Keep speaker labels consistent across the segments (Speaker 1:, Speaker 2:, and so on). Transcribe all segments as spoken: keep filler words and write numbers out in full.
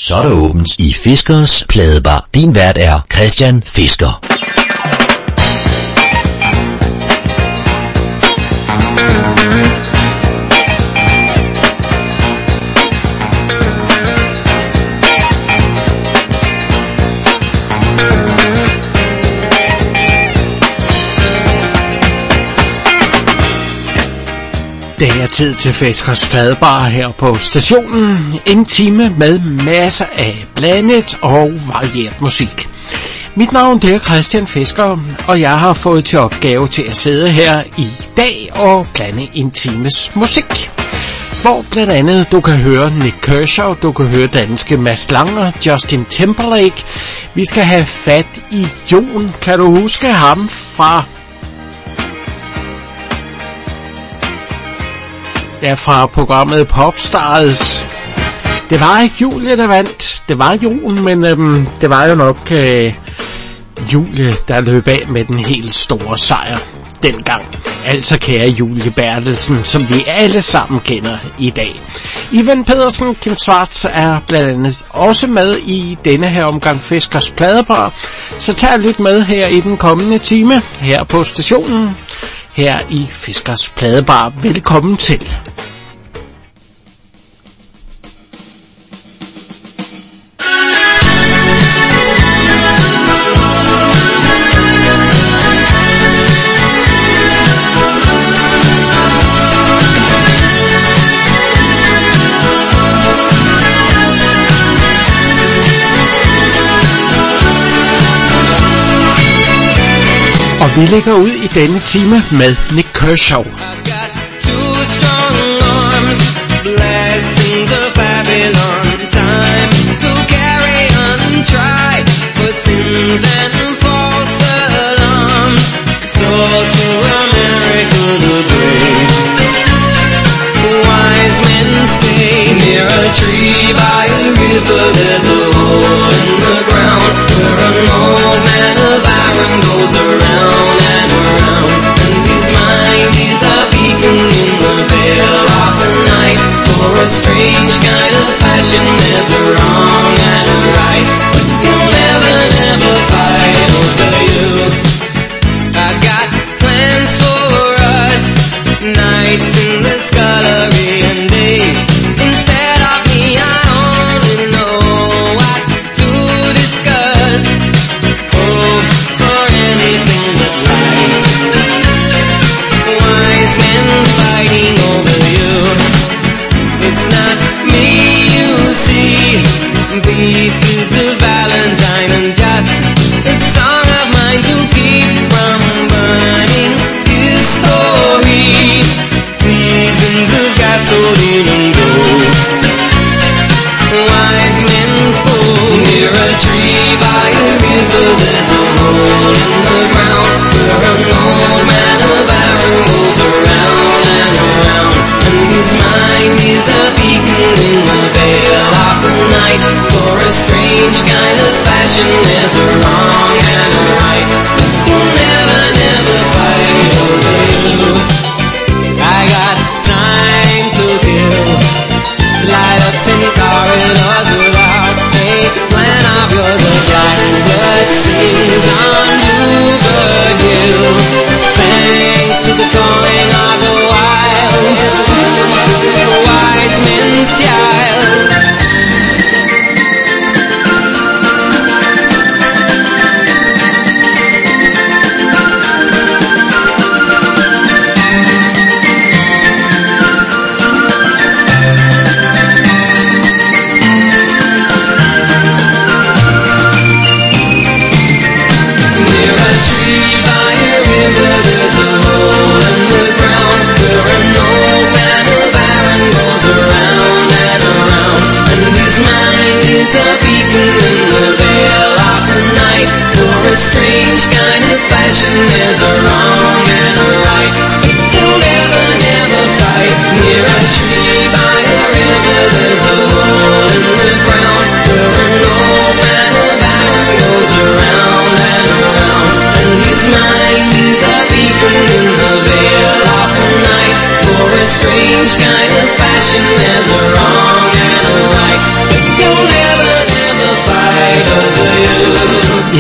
Speaker 1: Så er der åbent i Fiskers Pladebar. Din vært er Christian Fisker.
Speaker 2: Det er tid til Fiskers Pladebar her på stationen. En time med masser af blandet og varieret musik. Mit navn det er Christian Fisker, og jeg har fået til opgave til at sidde her i dag og blande en times musik. Hvor blandt andet du kan høre Nik Kershaw, du kan høre danske Mads Langer, Justin Timberlake. Vi skal have fat i Jon. Kan du huske ham fra... Ja, fra programmet Popstars. Det var ikke Julie, der vandt. Det var Jon, men øhm, det var jo nok øh, Julie, der løb af med den helt store sejr dengang. Altså kære Julie Bertelsen, som vi alle sammen kender i dag. Ivan Pedersen, Kim Schwartz er blandt andet også med i denne her omgang Fiskers Pladebar. Så tag lidt med her i den kommende time her på stationen. Her i Fiskers Pladebar. Velkommen til. Og vi lægger ud i denne time med Nik Kershaw.
Speaker 3: There's a hole in the ground where an old man of iron goes around and around, and his mind is a beacon in the veil of the night. For a strange kind of passion, there's a wrong and a right, but you'll never, never fight over you. I got plans for us, nights in the scullery and days instead of me. I only know what to discuss. Oh, for anything but light. Wise men fighting over you. It's not me you see. This is a valentine and just a song of mine to keep from burning his story. Seasons of gasoline and gold. Wise men fall near a tree by a river. There's a hole in the ground where an old man of iron goes around and around, and his mind is a beacon in the veil of the night. For a strange kind of fashion, there's a wrong and a right. You'll never, never fight over you. I got time to kill. Slide ups in corridors without a plan of yours. A blackbird sings on Bluebird Hill, thanks to the calling of the wild, the wise men's child. Strange kind of fashion, there's a wrong and a right. You'll never, never fight near a tree by a river. There's a hole in the ground where an old man of iron goes around and around, and his mind is a beacon in the veil of the night. For a strange kind of fashion, there's a wrong and a right. You'll never,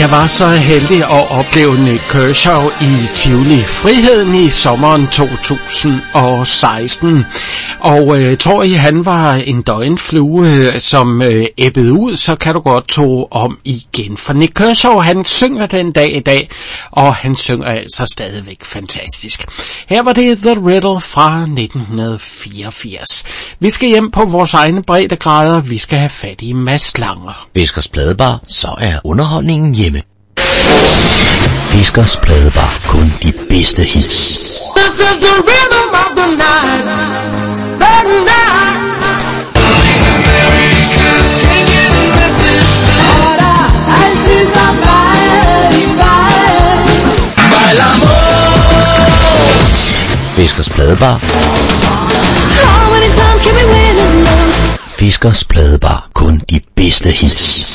Speaker 2: Jeg var så heldig at opleve Nik Kershaw i Tivoli Friheden i sommeren to tusind og seksten. Og øh, tror I, han var en døgnflue, øh, som øh, æbbede ud, så kan du godt tro om igen. For Nik Kershaw, han synger den dag i dag, og han synger altså stadigvæk fantastisk. Her var det The Riddle fra nitten fireogfirs. Vi skal hjem på vores egne breddegrader, vi skal have fat i Mads Langer.
Speaker 1: Fiskers Pladebar, så er underholdningen hjemme. Fiskers Pladebar, kun de bedste hits.
Speaker 3: This is the rhythm of the night, the night. America, can you resist the hora? Altis la vibes. Bailamos.
Speaker 1: Fiskers Pladebar.
Speaker 3: How many times can we win and lose?
Speaker 1: Fiskers Pladebar, kun de bedste hits.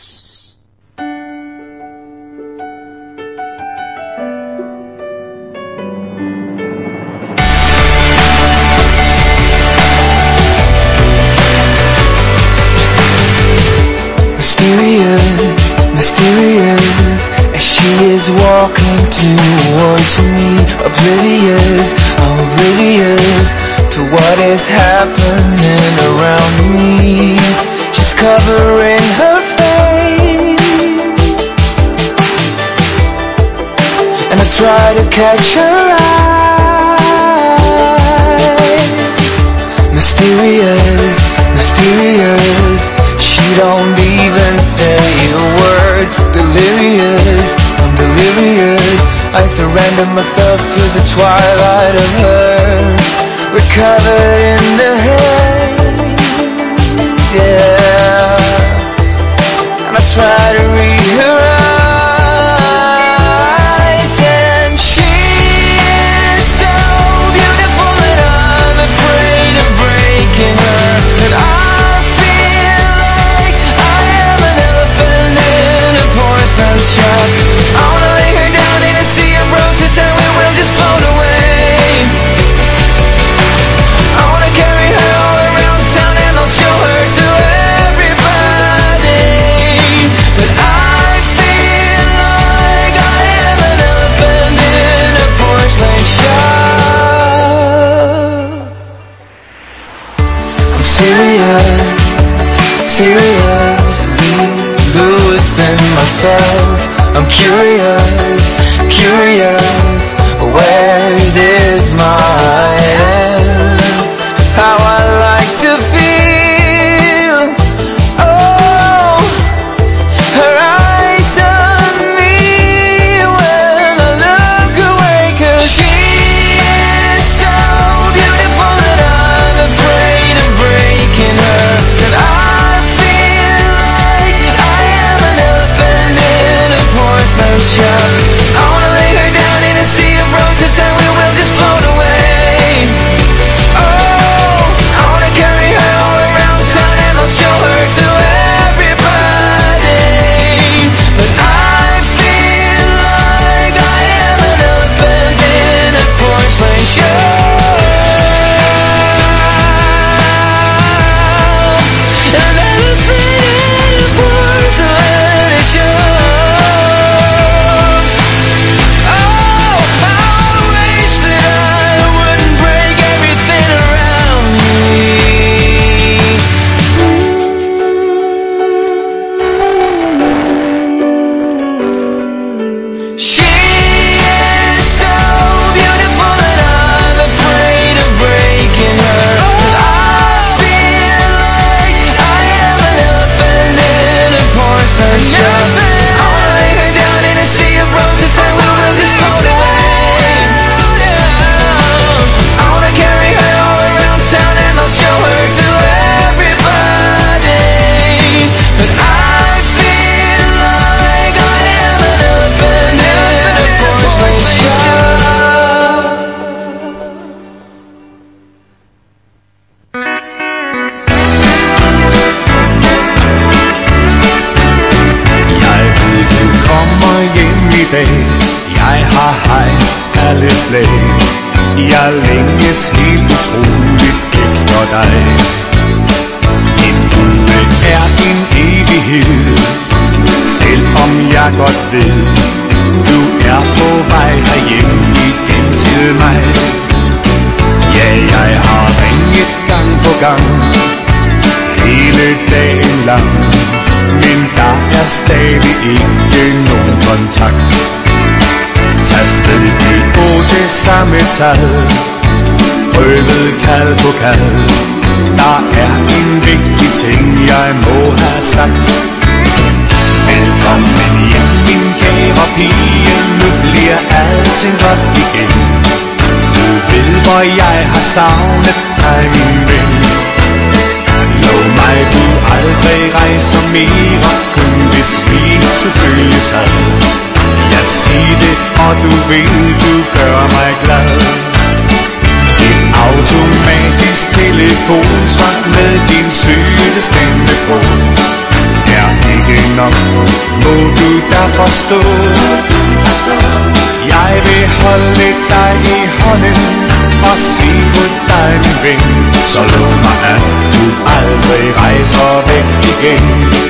Speaker 4: Mysterious, mysterious, as she is walking towards me, oblivious, oblivious to what is happening around me. She's covering her face, and I try to catch her eyes. Mysterious, mysterious, she don't even say a word. Delirious, I'm delirious, I surrender myself to the twilight of her. We're covered in the haze, yeah, and I try to read her eyes, and she is so beautiful that I'm afraid of breaking her, and I shot. I wanna lay her down in a sea of roses and we will just float away. I wanna carry her all around town and I'll show her to everybody. But I feel like I am an elephant in a porcelain shop. I'm serious, seriously losing myself. I'm curious, curious, where is my end? How I like to feel, oh, her eyes on me when I look away, 'cause she is so beautiful that I'm afraid of breaking her, and I shop. I wanna lay her down in a sea of roses and we will just float away. Oh, I wanna carry her all around town and I'll show her to everybody. But I feel like I am an elephant in a porcelain shop. An elephant in a porcelain shop.
Speaker 5: Jeg har hejt alle flag. Jeg længes helt utroligt efter dig. En ulve er en evighed. Selvom jeg godt ved, du er på vej herhjem igen til mig. Ja, jeg har ringet gang på gang, hele dagen lang, men der er stadig ikke nogen kontakt. Tastet de otte samme tal, prøvet kald på kald. Der er en vigtig ting, jeg må have sagt. Velkommen hjem, min kære pige, nu bliver alting godt igen. Du ved, hvor jeg har savnet dig, min ven. Lov mig, du aldrig rejser mere, kun hvis vi selvfølgelig sad. Jeg siger det, og du ved, du gør mig glad. Et automatisk telefonsvar med din søde stemme på er ikke nok, må du da forstå. Jeg vil holde dig i hånden og sige på dig, min ven. Så lov mig, at du aldrig rejser væk igen.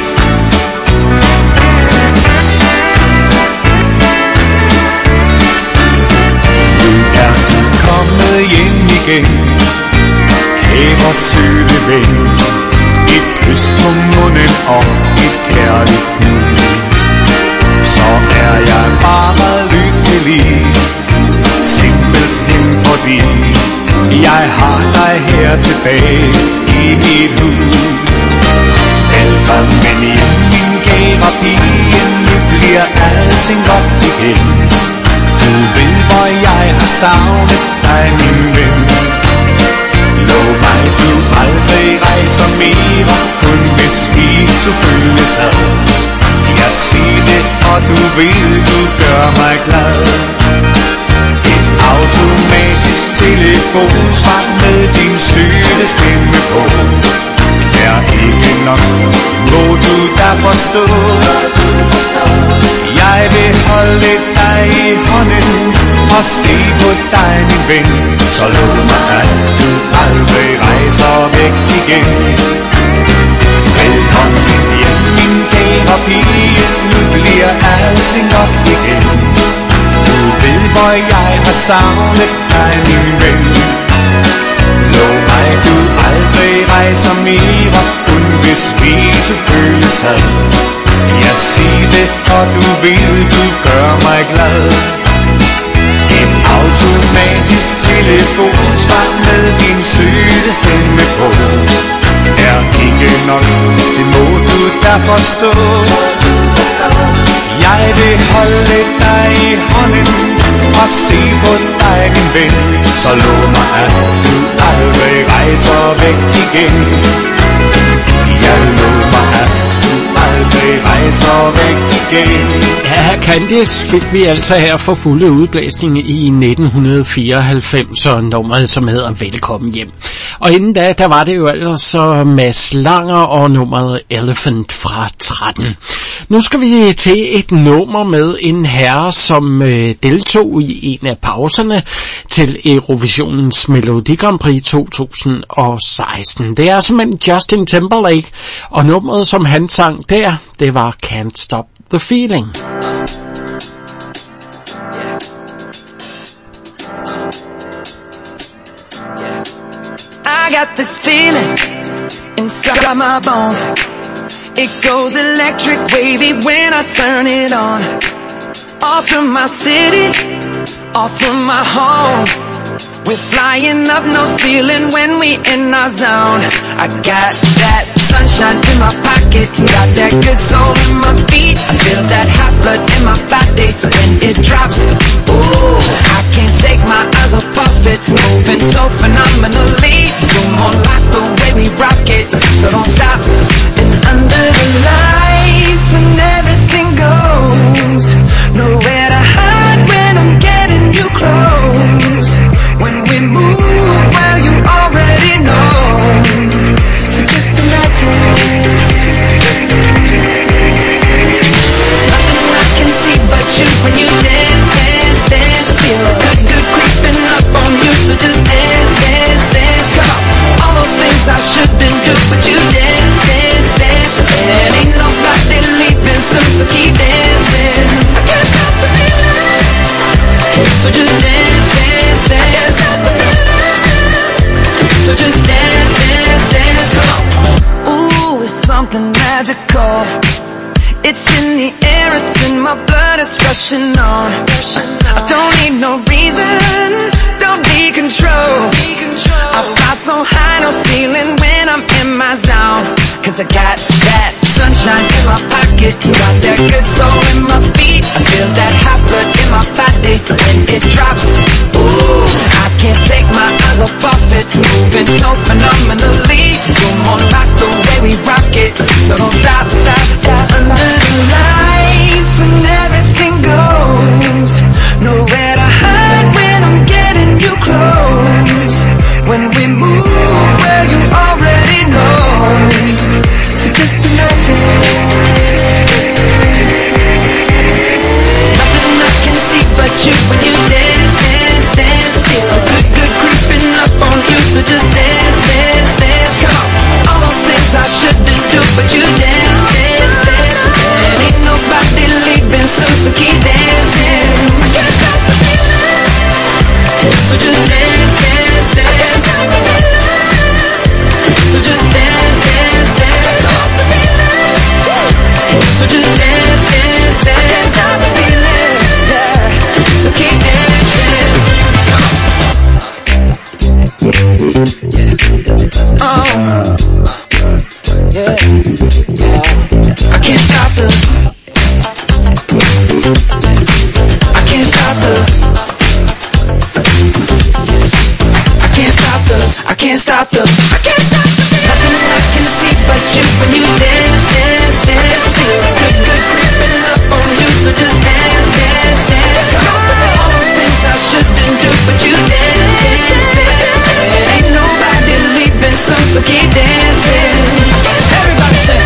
Speaker 5: Nu er du kommet hjem igen, kære søde ven. Et kys på munden og et kærligt knus, så er jeg bare lykkelig. Simpelthen fordi jeg har dig her tilbage i mit hus. Velkommen hjem, min kære pige, nu bliver alting godt igen. Du ved, hvor jeg har savnet dig, min ven. Lov mig, du aldrig rejser mere, kun hvis vi to følges ad. Jeg siger det, og du ved, du gør mig glad. Et automatisk telefonsvar med din søde stemme på er ikke nok, må du da forstå. Jeg vil holde dig i hånden og se på dig, min ven. Så lov mig, at du aldrig rejser væk igen. Velkommen hjem, min kære pige, nu bliver alting godt igen. Du ved, hvor jeg har savnet dig, min ven. Lov mig, du aldrig rejser mere, kun hvis vi to føles ad. Jeg siger det, og du ved, du gør mig glad. Et automatisk telefonsvar med din søde stemme på er ikke nok, det må du da forstå. Jeg vil holde dig i hånden og se på dig, min ven. Så lov mig, at du aldrig rejser væk igen. Jeg lover mig, at du aldrig rejser væk igen.
Speaker 2: Ja, Candice fik vi altså her for fulde udblæsning i nitten fireoghalvfems, og nummeret, som hedder Velkommen hjem. Og inden da, der var det jo altså Mads Langer og nummeret Elephant fra tretten. Nu skal vi til et nummer med en herre, som øh, deltog i en af pauserne til Eurovisionens Melodi Grand Prix to tusind og seksten. Det er simpelthen Justin Timberlake, og nummeret, som han sang der, det var Can't Stop the Feeling.
Speaker 4: I got this feeling inside my bones. It goes electric wavy when I turn it on. All through my city, all through my home. We're flying up, no ceiling when we in our zone. I got that sunshine in my pocket, got that good soul in my feet. I feel that hot blood in my body when it drops. Ooh, I can't take my eyes off of it, moving so phenomenally. You're more like the way we rock it, so don't stop. And under the lights, when everything goes, nowhere to hide when I'm getting you close. When we move, well, you already know. So just imagine. Nothing I can see but you when you dance. So just dance, dance, dance. So just dance, dance, dance. Come on. Ooh, it's something magical. It's in the air, it's in my blood, it's rushing on. I don't need no reason, don't need control. I fly so high, no ceiling when I'm in my zone. Cause I got that sunshine in my pocket, got that good soul in my feet. I feel that hot blood in my body when it drops. Ooh, I can't take my eyes off of it, moving so phenomenally. You're more like the way we rock it, so don't stop, stop, stop. Under the lights when everything goes, nowhere to hide when I'm getting you close. When we move, well you already know. So just imagine nothing I can see but you when you dance, dance, dance. Feel the good, good creeping up on you. So just dance, dance, dance. Come on. All those things I shouldn't do, but you dance, dance, dance. And ain't nobody leaving soon, so keep dancing. I can't stop the feeling. So just dance, dance, dance. So just dance, dance, dance. So just dance, dance, dance. Stop the feeling, yeah. So keep dancing. Oh, yeah, yeah. I can't stop the. I can't stop the. I can't stop the. I can't stop the. I can't stop the. Nothing I can see but you when you dance, dance, dance. Feel good, good creeping up on you. So just dance, dance, dance. All those things I shouldn't do, but you dance, dance, dance. Ain't nobody leaving soon, so keep dancing. Everybody say.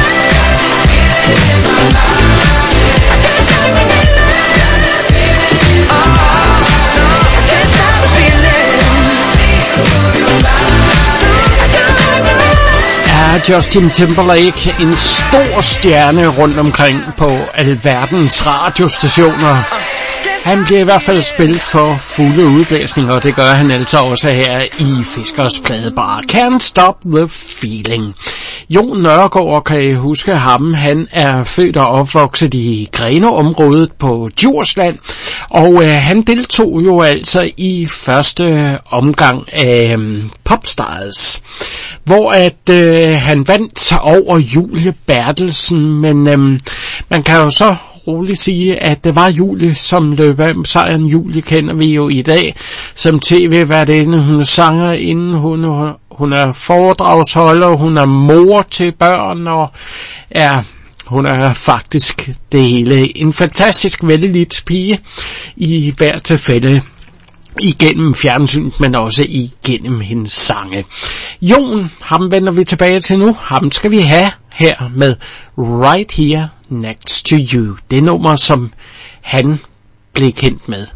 Speaker 2: Justin Timberlake en stor stjerne rundt omkring på alverdens radiostationer. Han bliver i hvert fald spillet for fulde udblæsninger, og det gør han altså også her i Fiskers Pladebar. Can't Stop the Feeling. Jon Nørgaard, kan I huske ham? Han er født og opvokset i Grenaa-området på Djursland, og øh, han deltog jo altså i første omgang af øh, Popstars, hvor at øh, han vandt over Julie Bertelsen, men øh, man kan jo så roligt sige, at det var Julie, som løb af med sejren. Julie kender vi jo i dag som tv-værtinde. Hun er sangerinde, hun, hun er foredragsholder, hun er mor til børn, og er, hun er faktisk det hele. En fantastisk vellidt pige i hver tilfælde. Igennem fjernsynet, men også igennem hendes sange. Jon, ham vender vi tilbage til nu. Ham skal vi have her med Right Here Next to You. Det nummer, som han blev kendt med.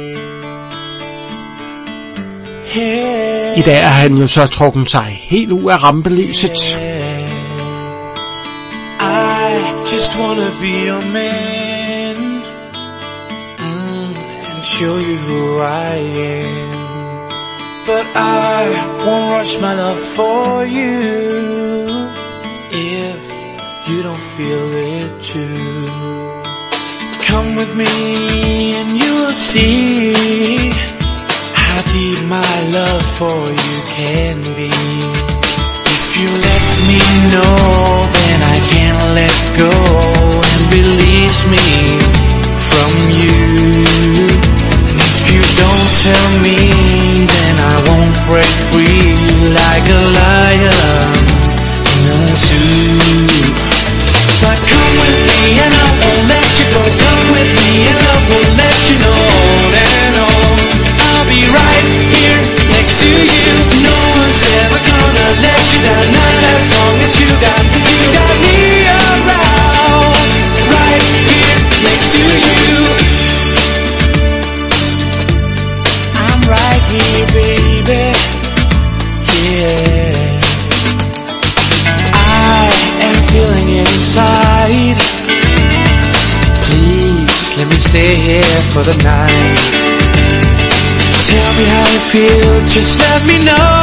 Speaker 2: I dag er han jo så trukken sig helt ud af rampelyset.
Speaker 6: I just wanna be your man mm, and show you who I am. But I won't rush my love for you if you don't feel it too. Come with me and you'll see how deep my love for you can be. If you let me know, then I can't let go and release me from you. And if you don't tell me, then I won't break free like a lion in a zoo. But come with me and I won't let you go. Come with me and I will let you know that all I'll be right here next to you. No one's ever gonna let you down, not as long as you got, you got me around. Right here next to you. I'm right here, baby. Yeah. I am feeling inside. Please let me stay here for the night. feel, just let me know.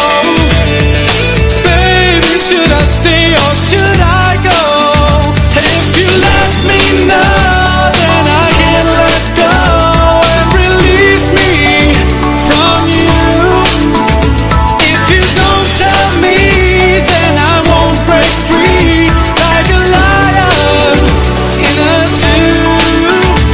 Speaker 6: Baby, should I stay or should I go? And if you let me know, then I can let go and release me from you. If you don't tell me, then I won't break free like a lion in a zoo.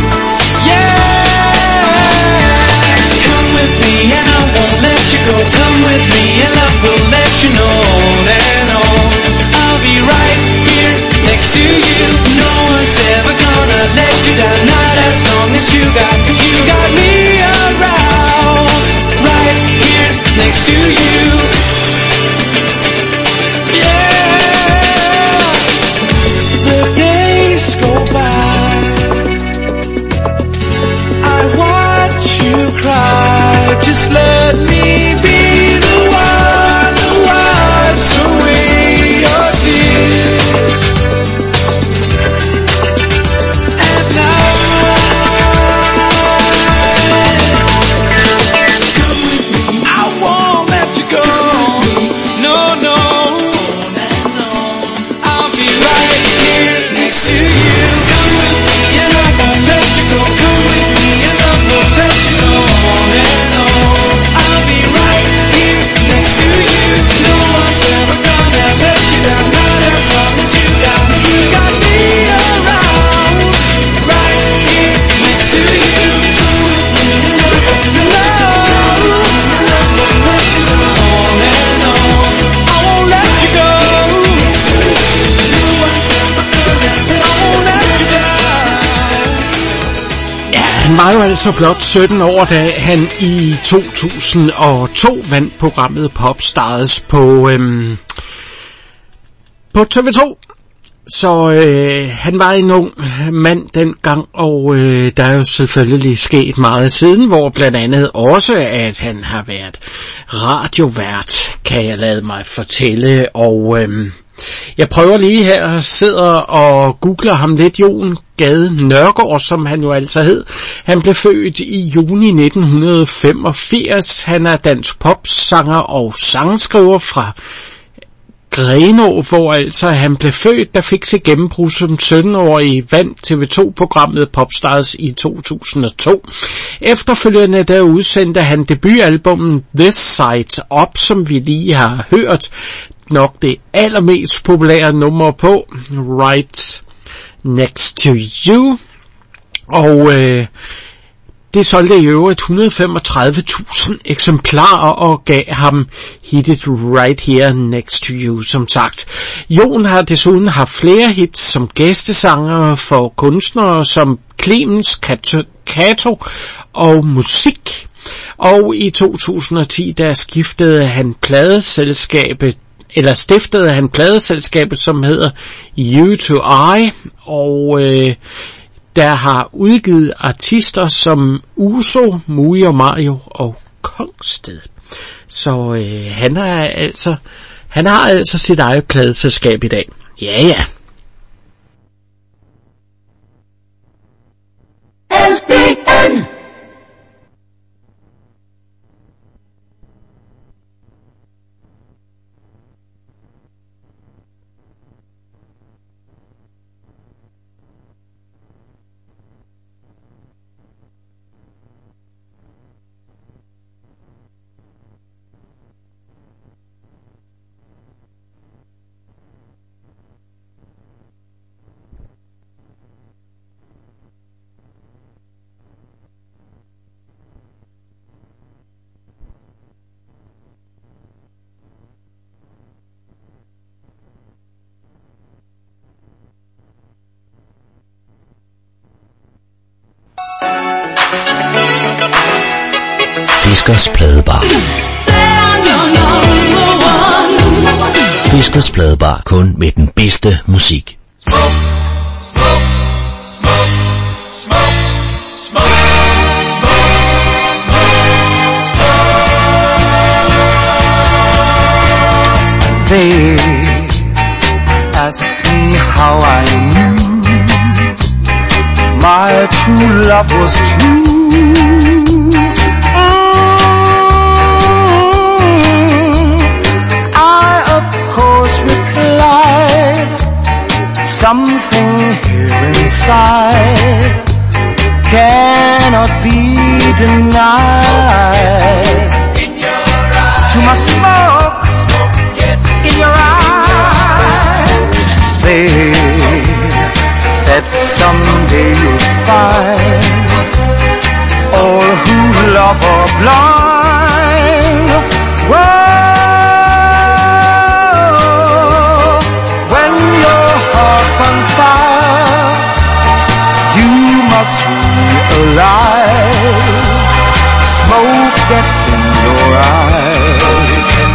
Speaker 6: Yeah, come with me and I won't let you go. Come with me and I will let you know and on. I'll be right here next to you. No one's ever gonna let you down, not as long as you got you got me around. Right here next to you. Yeah, the days go by, I watch you cry. Just let me be the one who wipes away your tears. At night, come with me, I won't let you go. No, no, I'll be right here next to you. Come with me and I won't let you go. Come with me and I won't let you know and on. I'll be right here next to you. No one's ever gonna let you down, not as long as you got you got me around. Right here next to you. Come with me and I won't let you go. And I won't let you go and on. I won't let you go. No one's ever gonna let I won't let you down.
Speaker 2: Ja, han var jo altså blot sytten år, da han i to tusind og to vandt programmet Popstars på, øhm, på T V to. Så øh, han var en ung mand dengang, og øh, der er jo selvfølgelig sket meget siden, hvor blandt andet også, at han har været radiovært, kan jeg lade mig fortælle. Og øh, jeg prøver lige her, sidder og googler ham lidt, Jon Gade Nørgaard, som han jo altså hed. Han blev født i juni nitten femogfirs. Han er dansk popsanger og sangskriver fra Grenaa, hvor altså han blev født, der fik sig gennembrud som sytten-årig, vandt T V to-programmet Popstars i to tusind og to. Efterfølgende der udsendte han debutalbummet This Side Up, som vi lige har hørt. Nok det allermest populære nummer på, Right Next to You. Og øh, det solgte i øvrigt et hundrede og femogtredive tusind eksemplarer og gav ham hittet Right Here Next to You, som sagt. Jon har desuden haft flere hits som gæstesanger for kunstnere som Clemens, Kato og Musik. Og i to tusind og ti der skiftede han pladeselskabet eller stiftede han pladeselskabet, som hedder U to I, og øh, der har udgivet artister som Uso, Mui og Mario og Kongsted. Så øh, han har altså han har altså sit eget pladeselskab i dag. Ja ja.
Speaker 3: L B N
Speaker 1: Fiskers Pladebar. Fiskers Pladebar, kun med den bedste musik.
Speaker 3: Smoke, smoke, smoke, smoke, smoke, smoke, smoke, smoke.
Speaker 5: They ask me how I knew my true love was true.
Speaker 4: deny.
Speaker 3: In your eyes.
Speaker 4: Too much smoke in your eyes. They said someday you'll find all who love are blind. Whoa, when your heart's on fire, you must realize smoke gets in your eyes.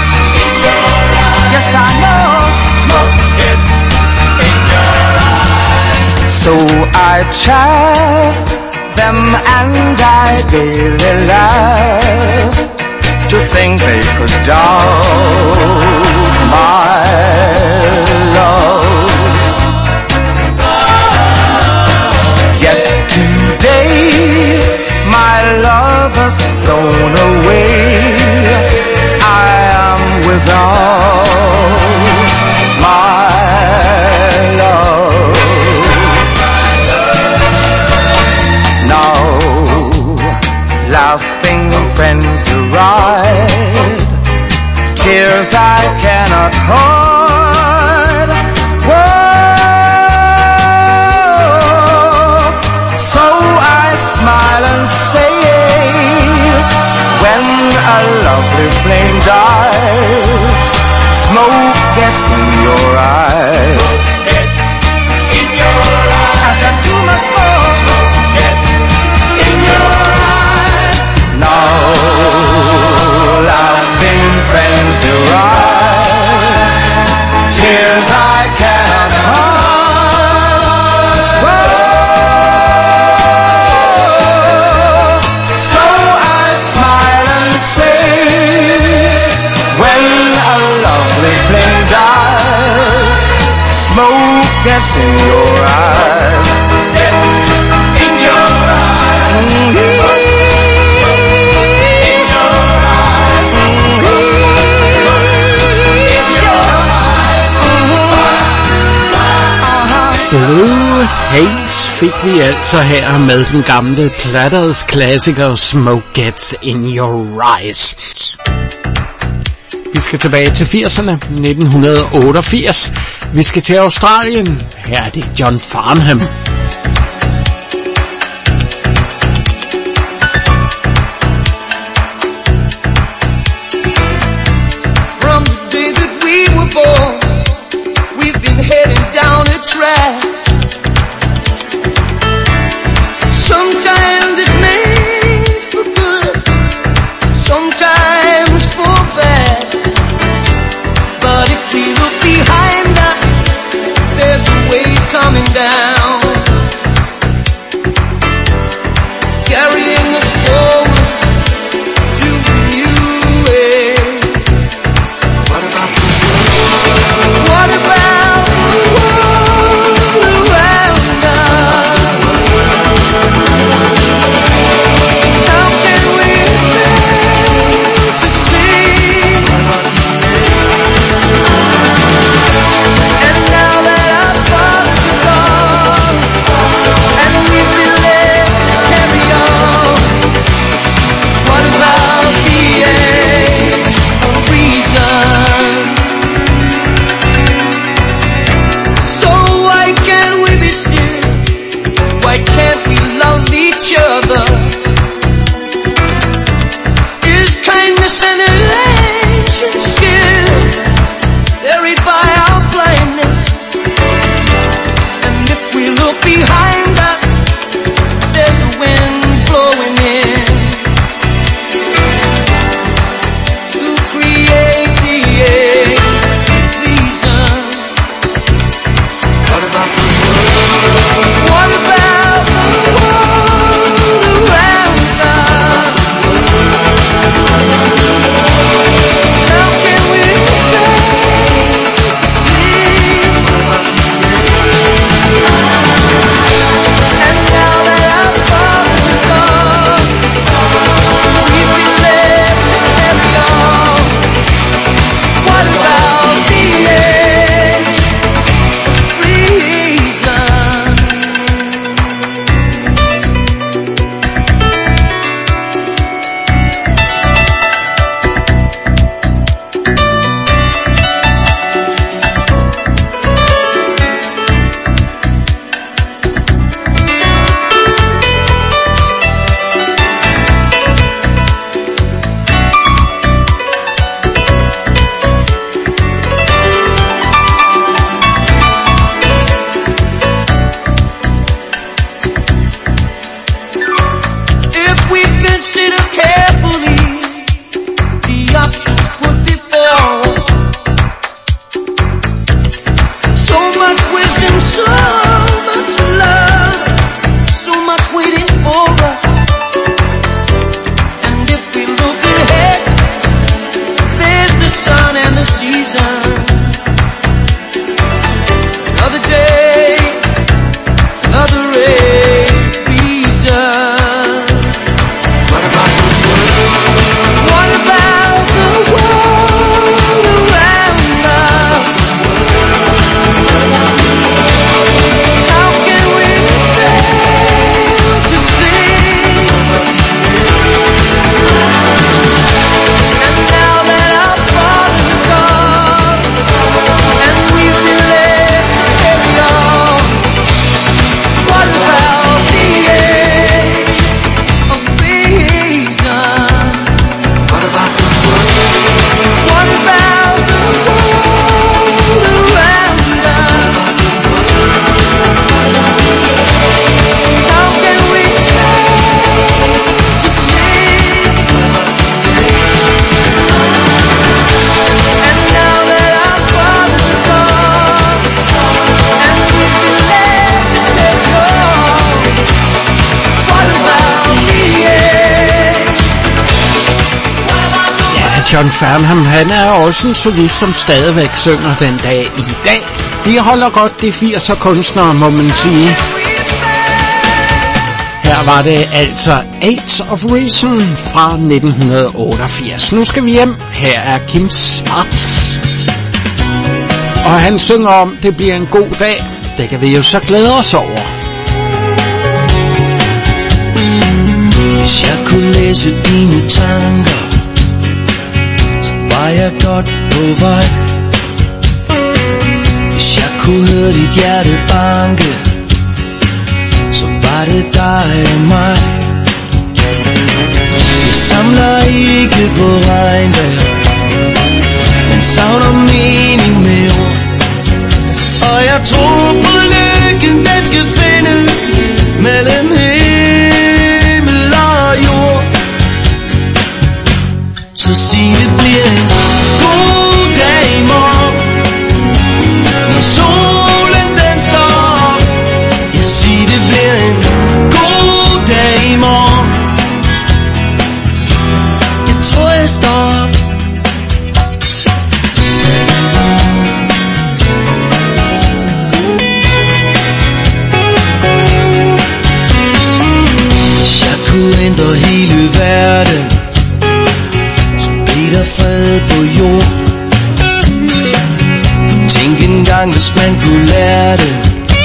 Speaker 4: Yes, I know smoke gets in your eyes. So I chaff them and I daily laugh to think they could doubt my love. Yet today my love has flown away. I am without my love. Now laughing friends deride, tears I cannot hide. Whoa, so I smile and say, when a lovely flame dies, smoke gets in your eyes.
Speaker 3: Gets in your eyes.
Speaker 4: I said too much smoke.
Speaker 3: Smoke gets in your eyes.
Speaker 4: Now laughing friends deride, tears I cannot hide. Whoa, so I smile and say, when a lovely flame dies, smoke gets in your eyes.
Speaker 3: Gets in your eyes.
Speaker 4: Mm-hmm.
Speaker 2: Blue Haze fik vi altså her med den gamle Platters klassiker Smoke Gets In Your Eyes. Vi skal tilbage til firserne, nitten otteogfirs. Vi skal til Australien. Her er det John Farnham.
Speaker 7: From the day that we were born, we've been heading down a track. Sometimes it's made for good, sometimes for bad. But if we look behind us, there's a wave coming down.
Speaker 2: John Farnham, han er også en solist, som stadigvæk synger den dag i dag. De holder godt de firser kunstnere, må man sige. Her var det altså Age of Reason fra nitten otteogfirs. Nu skal vi hjem. Her er Kim Schwartz. Og han synger om, det bliver en god dag. Det kan vi jo så glæde os over.
Speaker 8: Hvis jeg kunne læse dine tanker, så var jeg godt på vej. Hvis jeg kunne høre dit hjerte banke, så var det dig og mig. Jeg samler ikke på regnvejr, men savner mening med ord. Og jeg tror på lykken, den skal findes mellem himmel og jord. Så sig det bliver en god dag i morgen, når solen den står op. Jeg siger det bliver en god dag i morgen. Jeg tror jeg står op. Hvis jeg kunne ændre hele verden, så blev der fred på jord. Tænk engang, hvis man kunne lære det,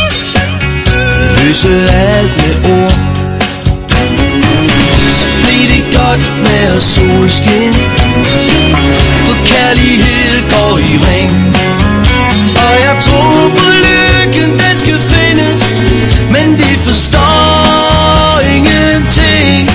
Speaker 8: løse alt med ord. Så blev det godt med solskin, for kærlighed går i ring. Og jeg tror på lykken, den skal findes, men de forstår ingenting.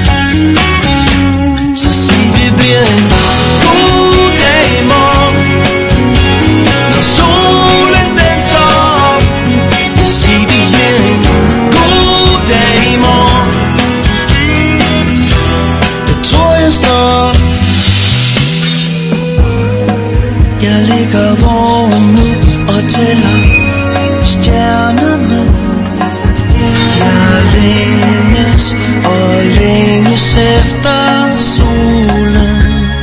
Speaker 8: Så sig det bliver en god dag i morgen, når solen den står op. Jeg siger det bliver en god dag i morgen. Jeg tror jeg står op. Jeg ligger vågen nu og tæller stjernerne. Jeg længes og længes efter solen.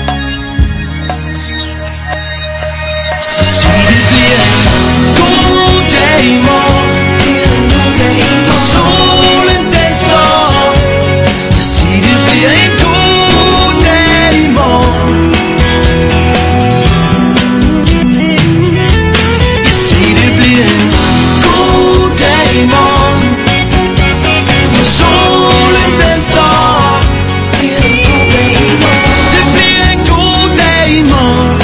Speaker 8: Så sig det bliver en god dag i morgen, når solen den står op. Jeg siger det bliver en god dag i morgen. Jeg siger det bliver en god dag i morgen, når solen den står op. Det bliver en god dag i morgen,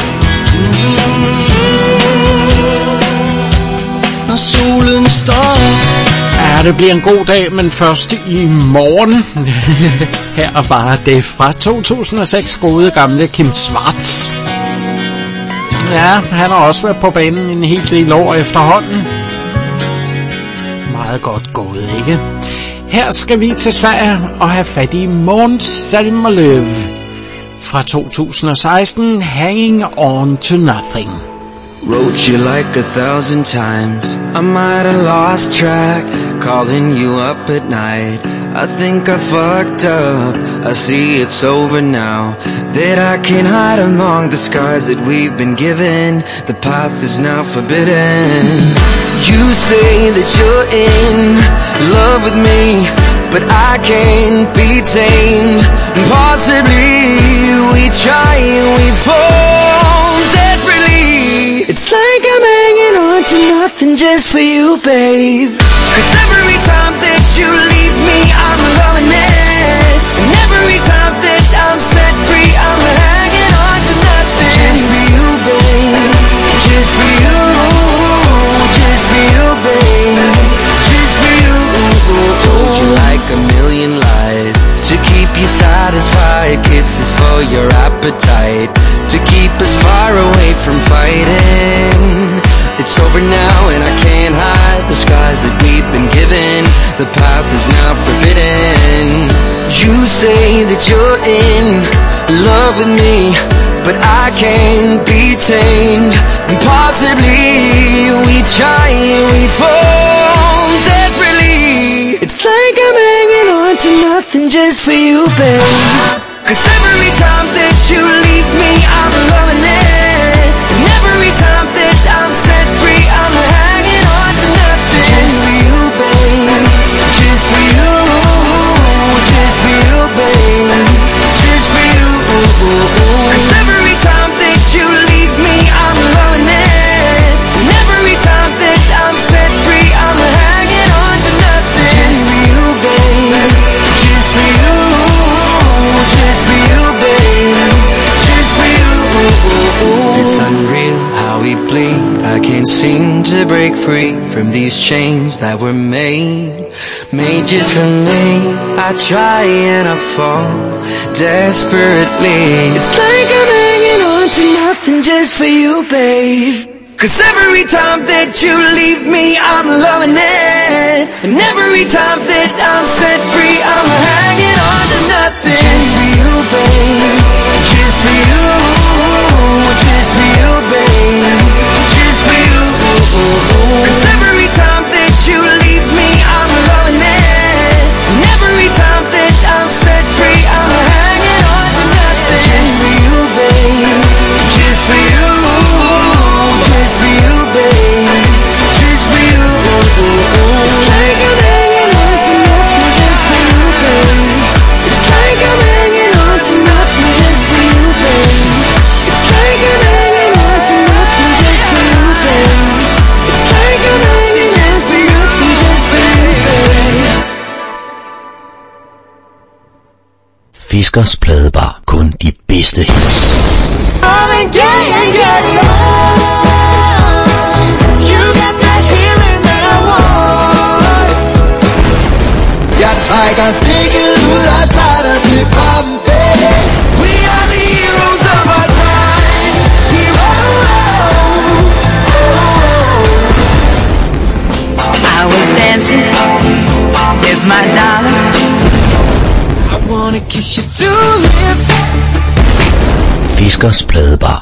Speaker 8: når solen står op.
Speaker 2: Ja, det bliver en god dag, men først i morgen. Her var det fra to tusind og seks gode gamle Kim Schwartz. Ja, han har også været på banen en hel del år efterhånden. Meget godt gået, ikke? Her skal vi til Sverige og have fat i Måns Zelmerlöw fra to tusind og seksten, Hanging On To Nothing.
Speaker 9: Wrote you like a thousand times, I might have lost track, calling you up at night. I think I fucked up, I see it's over now, that I can hide among the scars that we've been given. The path is now forbidden. You say that you're in love with me, but I can't be tamed. Possibly we try and we fall desperately. It's like I'm hanging on to nothing just for you, babe. 'Cause every time that you leave me, I'm loving it. And every time that I'm set free, I'm hanging on to nothing. Just for you, babe. Just for you. Just for you, babe. Just for you. Told you like a million lies to keep you satisfied. Kisses for your appetite, to keep us far away from fighting. It's over now and I can't hide the scars that we've been given. The path is now forbidden. You say that you're in love with me, but I can't be tamed. And possibly we try and we fall desperately. It's like I'm hanging on to nothing just for you, babe. 'Cause every time that you leave me, can't seem to break free from these chains that were made, made just for me. I try and I fall desperately. It's like I'm hanging on to nothing just for you, babe. 'Cause every time that you leave me, I'm loving it. And every time that I'm set free, I'm hanging on to nothing. Just for you, babe. Just for you. Just for you, babe. Just for you. 'Cause every time that you leave me, I'm loving it. And every time that I'm set free, I'm hanging on to nothing. Just for you, babe. Just for you. Just for you, babe. Just for you. It's like I'm hanging on to nothing just for you, babe. It's like I'm hanging on to nothing just for you, babe. It's like I'm hanging on to nothing just for you, babe. It's like I'm hanging on to nothing just for you, babe.
Speaker 1: Fiskers Pladebar. Kun de bedste hits.
Speaker 8: Jeg trækker stikket ud og tager dig til Bombay. We are the heroes of our time. Heroes.
Speaker 4: I was dancing with my darling.
Speaker 8: I wanna kiss you two lips.
Speaker 1: Fiskers Pladebar.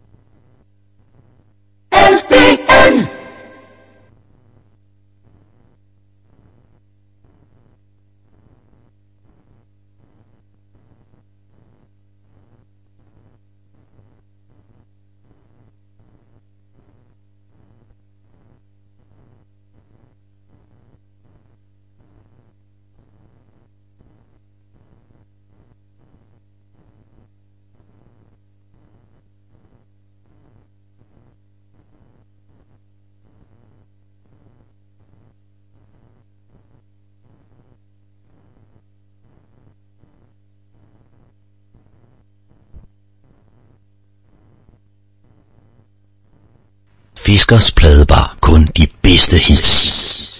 Speaker 8: L B N.
Speaker 1: Fiskers Pladebar. Kun de bedste hits.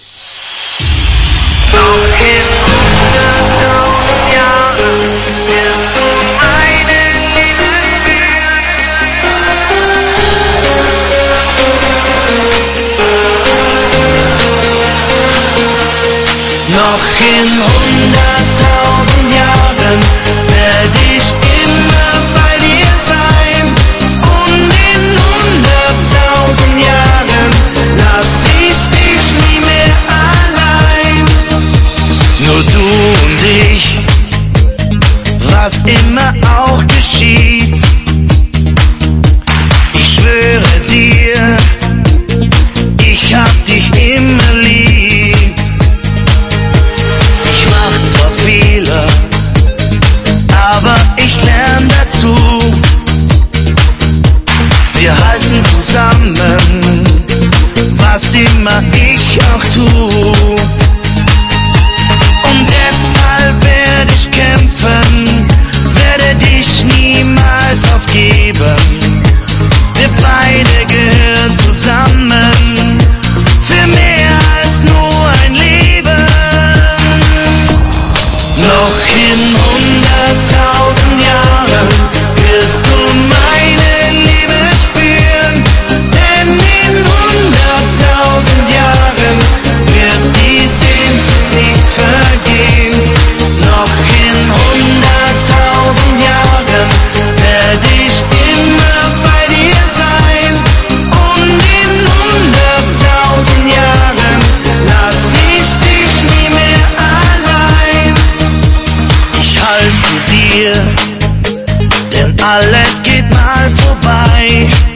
Speaker 8: Noch in hunderttausend Jahren werd ich immer bei dir sein. Und in hunderttausend Jahren lass ich dich nie mehr allein. Nur du und ich, was immer auch geschieht. Ich schwöre dir, ich hab dich immer lieb. Ich mach zwar Fehler, aber ich lerne dazu. Wir halten zusammen, was immer ich auch tu. Und deshalb werde ich kämpfen, werde dich niemals aufgeben. Wir beide gehören zusammen, für mehr als nur ein Leben. Noch in hunderttausend Jahren wirst du meine Liebe spüren, denn in hunderttausend Jahren wird die Sehnsucht nicht vergehen. Noch in hunderttausend Jahren werde ich immer bei dir sein. Und in hunderttausend Jahren lass ich dich nie mehr allein. Ich halt zu dir, denn alles geht mal vorbei.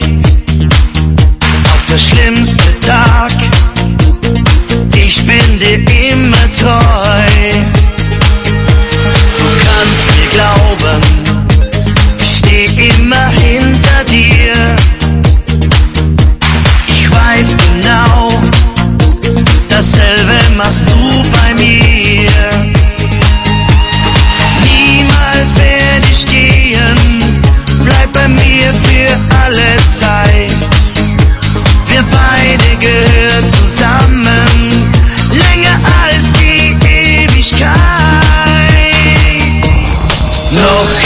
Speaker 8: Auch der schlimmste Tag, ich bin dir immer treu. Du kannst mir glauben, ich steh immer hinter dir. Ich weiß genau, dasselbe machst du bei mir. Niemals werde ich gehen, bleib bei mir für alle Zeit. Wir beide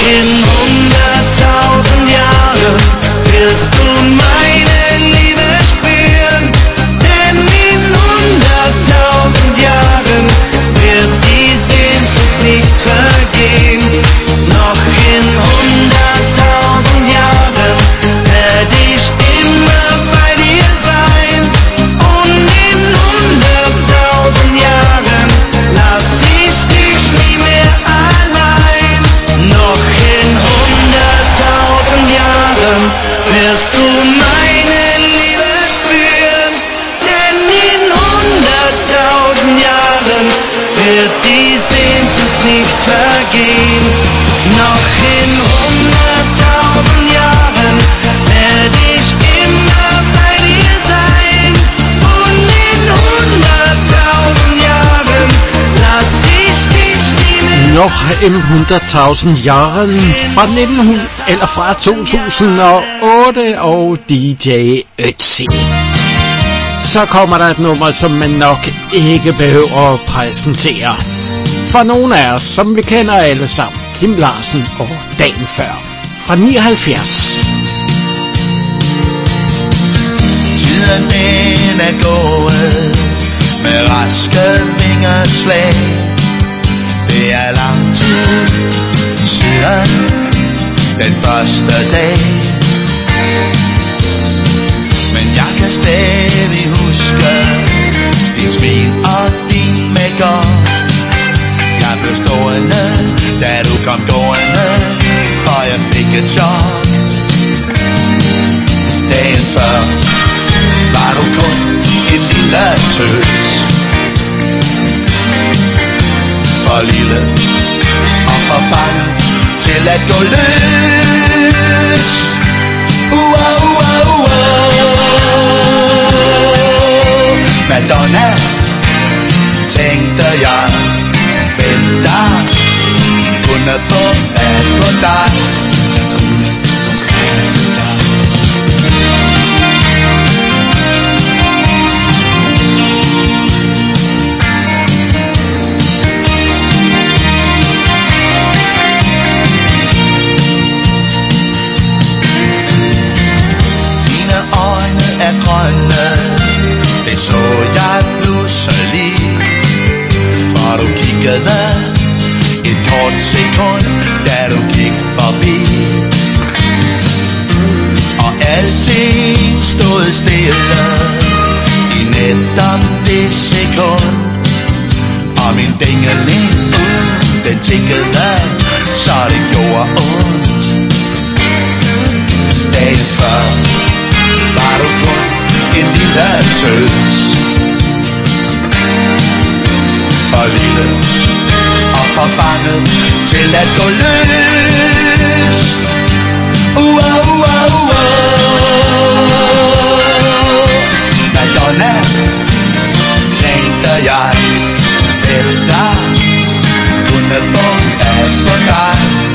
Speaker 8: in hunderttausend Jahren wirst du meine Liebe spüren, denn in hunderttausend Jahren wird die Sehnsucht nicht vergehen. Noch in hunderttausend Jahren werde ich immer bei dir sein, und in hunderttausend Jahren lass ich dich nie mehr allein. Noch in hunderttausend Jahren wirst du meine Liebe spüren, denn in hunderttausend Jahren wird die Sehnsucht nicht vergehen. Noch in hunderttausend Jahren werde ich immer bei dir sein, und in hunderttausend Jahren lass ich dich nie mehr.
Speaker 2: Noch im hundredtusind Jahren fra nitten hundrede, eller fra to tusind og otte og D J Ötzi. Så kommer der et nummer, som man nok ikke behøver at præsentere. For nogle af os, som vi kender alle sammen, Kim Larsen og Dagen Før fra nioghalvfjerds.
Speaker 8: Tiden den er gået med raske vingeslag. Det er lang tid siden den første dag, men jeg kan stadig huske dit smil og din makeup. Jeg blev stående, da du kom gående, for jeg fik et chok. Dagen før var du kun en lille tøs, for lille og for bange til at gå løs. Uah, uah, uah. Madonna, tænkte jeg, hvem der kunne få fat på dig. Grønne, det så jeg pludselig, for du kiggede et kort sekund, da du gik forbi, og alting stod stille i netop det sekund, og min dingeling, den tikkede, så det gjorde ondt. Dagen før var du kun en lille tøs, for lille og for bange til at gå løs. Uah, uah, uah. Madonna, tænkte jeg, hvem der kunne få fat på dig.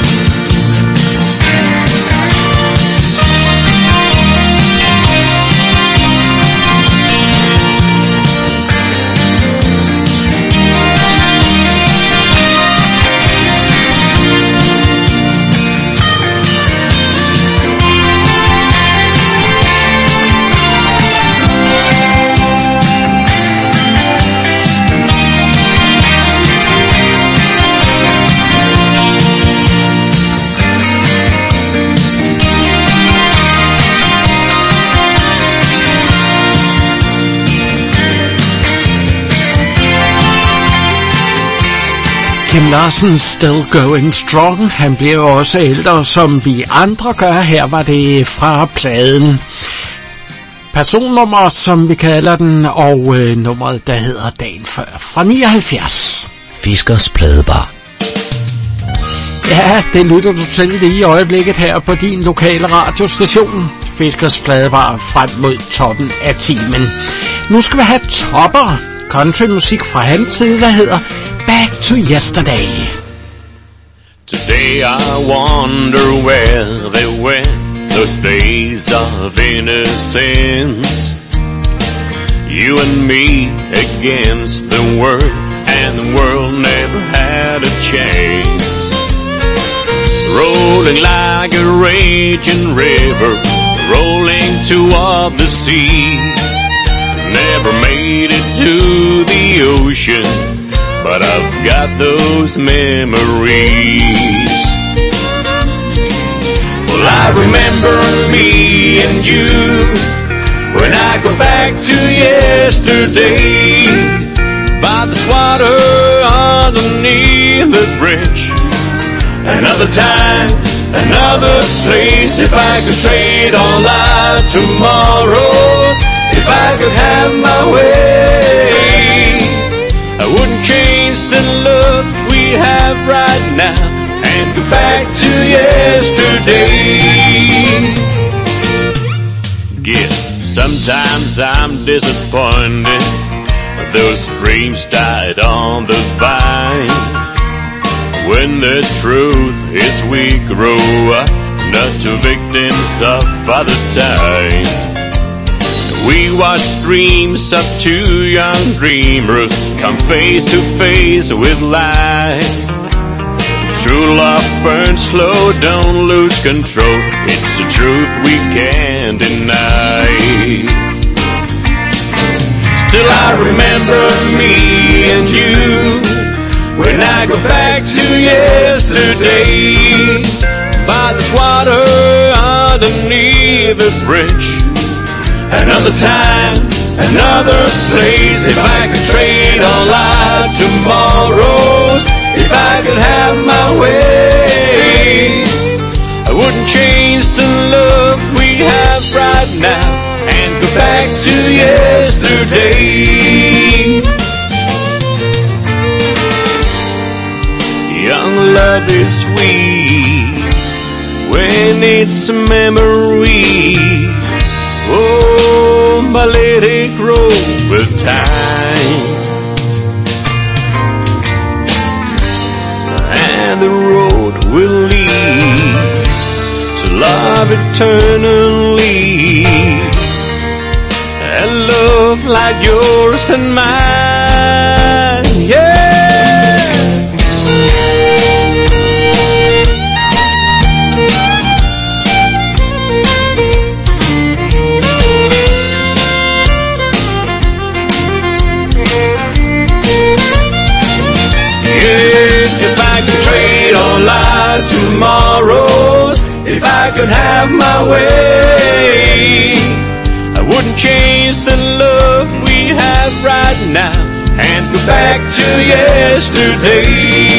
Speaker 2: Kim Larsen still going strong. Han bliver også ældre, som vi andre gør. Her var det fra pladen Personnummer, som vi kalder den, og øh, nummeret, der hedder Dagen Før fra nioghalvfjerds.
Speaker 1: Fiskers Pladebar.
Speaker 2: Ja, det lytter du til lige i øjeblikket her på din lokale radiostation. Fiskers Pladebar frem mod toppen af timen. Nu skal vi have topper. Countrymusik fra hans side, der hedder Back to Yesterday.
Speaker 10: Today I wonder where they went, those days of innocence. You and me against the world, and the world never had a chance. rolling like a raging river, rolling toward the sea. Never made it to the ocean, but I've got those memories. Well, I remember me and you when I go back to yesterday, by the water underneath the bridge. Another time, another place. If I could trade all our tomorrows, if I could have my way, I wouldn't change the love we have right now and go back to yesterday. Yeah, sometimes I'm disappointed. Those dreams died on the vine. When the truth is we grow up, not to victims of other time. We watch dreams of two young dreamers come face to face with life. True love burns slow, don't lose control. It's the truth we can't deny. Still I remember me and you when I go back to yesterday, by the water underneath the bridge. Another time, another place. If I could trade all our tomorrows, if I could have my way, I wouldn't change the love we have right now and go back to yesterday. Young love is sweet when it's a memory. Oh, but let it grow with time, and the road will lead to love eternally, and love like yours and mine. Yeah. Tomorrows, if I could have my way, I wouldn't change the love we have right now and go back to yesterday.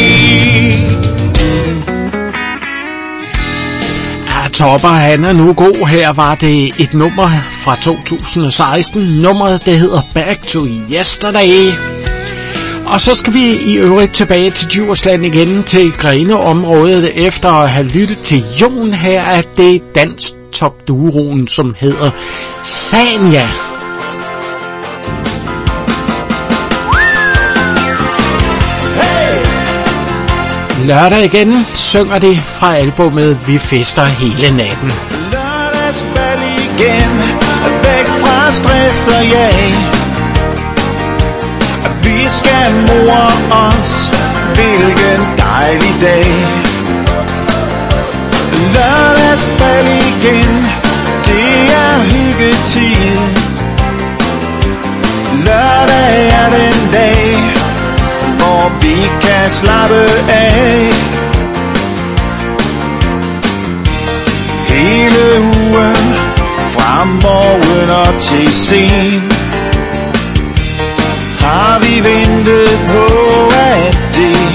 Speaker 2: Ja, Topper, han er nu god. Her var det et nummer fra to tusind og seksten. Nummeret, det hedder Back to Yesterday. Og så skal vi i øvrigt tilbage til Djursland igen, til Greneområdet, efter at have lyttet til Jon. Her er det dansk topduoen, som hedder Sanja.
Speaker 5: Hey!
Speaker 2: Lørdag igen synger de fra albumet Vi Fester Hele Natten.
Speaker 5: Lørdagsbal igen, væk fra stress og jag. Vi skal more os, hvilken dejlig dag. Lørdagsbal igen, det er hyggetid. Lørdag er den dag, hvor vi kan slappe af. Hele ugen, fra morgen og til sen, har vi ventet på, at det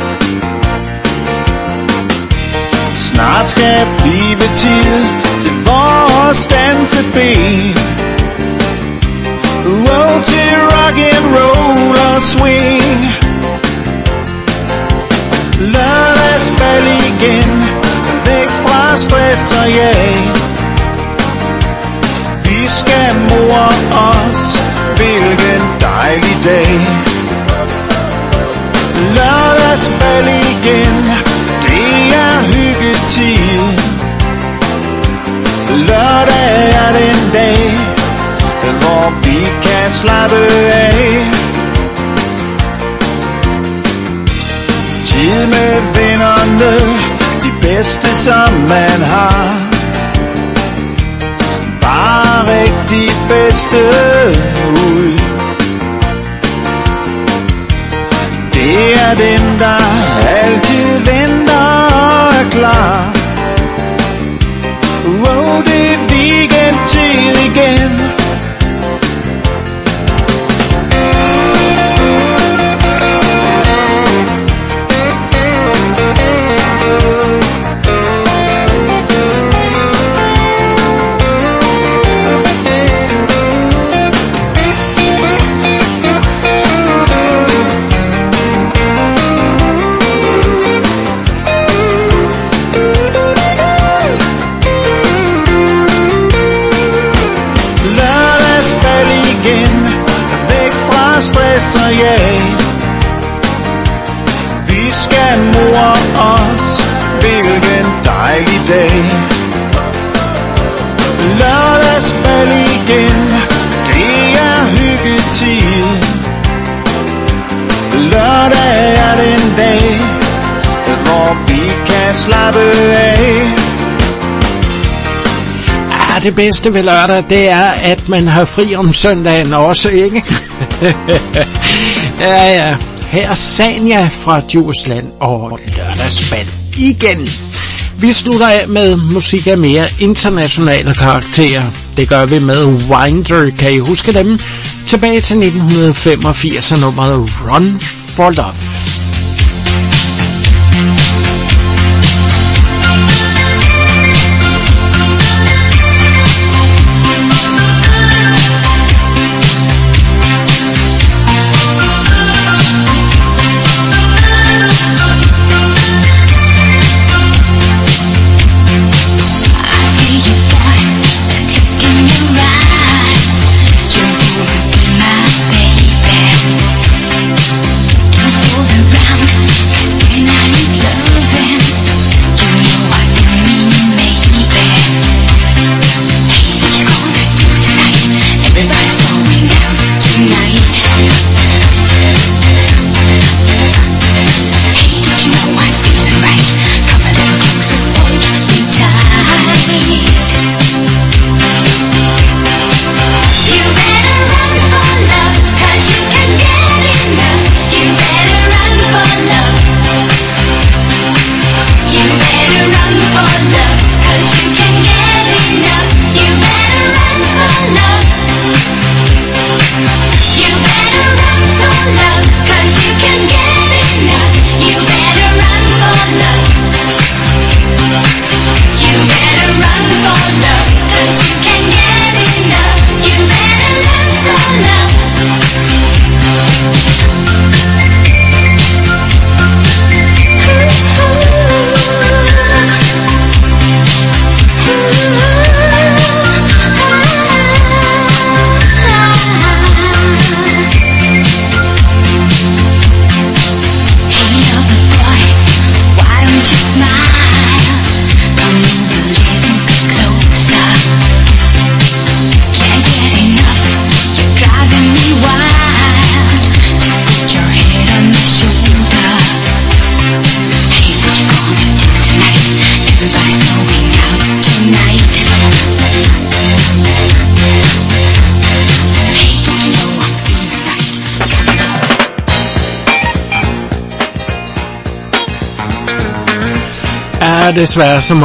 Speaker 5: snart skal blive tid til vores danseben. Roll til rock and roll og swing. Lørdagsbal igen, væk fra stress og jag. Vi skal more os, hvilken dejlig dag. Lørdagsbal igen, det er hyggetid. Lørdag er den dag, hvor vi kan slappe af. Tid med vennerne, de bedste som man har. Bare rigtig bedste ud. Det er dem der altid venter og er klar. Wow, det er weekendtid igen. Stress og jag. Vi skal more os. Hvilken dejlig dag. Lørdagsbal igen. Det er hyggetid. Lørdag er den dag, hvor vi kan slappe af.
Speaker 2: Ja, det bedste ved lørdag, det er, at man har fri om søndagen også, ikke? Ja, ja. Her er Sanja fra Djursland og lørdagsbal igen. Vi slutter af med musik af mere internationale karakterer. Det gør vi med Winder. Kan I huske dem? Tilbage til nitten femogfirs og nummeret Run for Love. Desværre så må